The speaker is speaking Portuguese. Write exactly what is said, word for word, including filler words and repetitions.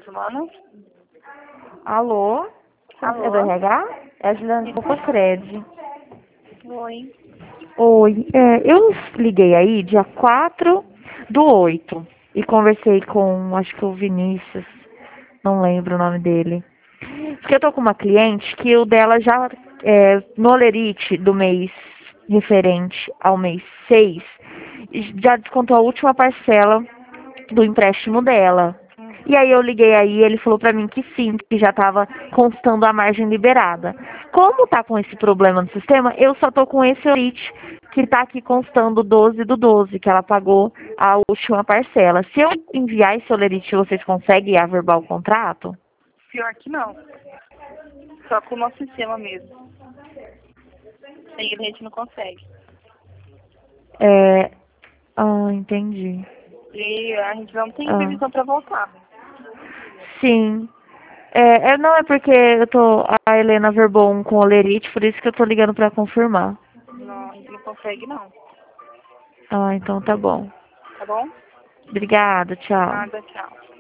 Humana. Alô? Alô? É do R H? É a Juliana do Cocred. Oi. Oi, é, eu liguei aí dia quatro do oito e conversei com, acho que o Vinícius, não lembro o nome dele. Porque eu tô com uma cliente que o dela já, é, no Olerite do mês referente ao mês seis, já descontou a última parcela do empréstimo dela. E aí eu liguei aí, ele falou pra mim que sim, que já tava constando a margem liberada. Como tá com esse problema no sistema, eu só tô com esse Olerite que tá aqui constando doze do doze, que ela pagou a última parcela. Se eu enviar esse Olerite, vocês conseguem averbar o contrato? Pior que não. Só com o nosso sistema mesmo. Sem ele a gente não consegue. É... Ah, entendi. E a gente não tem Ah. previsão pra voltar. Sim. É, é, não é porque eu tô, a Helena verbou um com Olerite, por isso que eu tô ligando pra confirmar. Não, a gente não consegue não. Ah, então tá bom. Tá bom? Obrigada, tchau. Nada, tchau.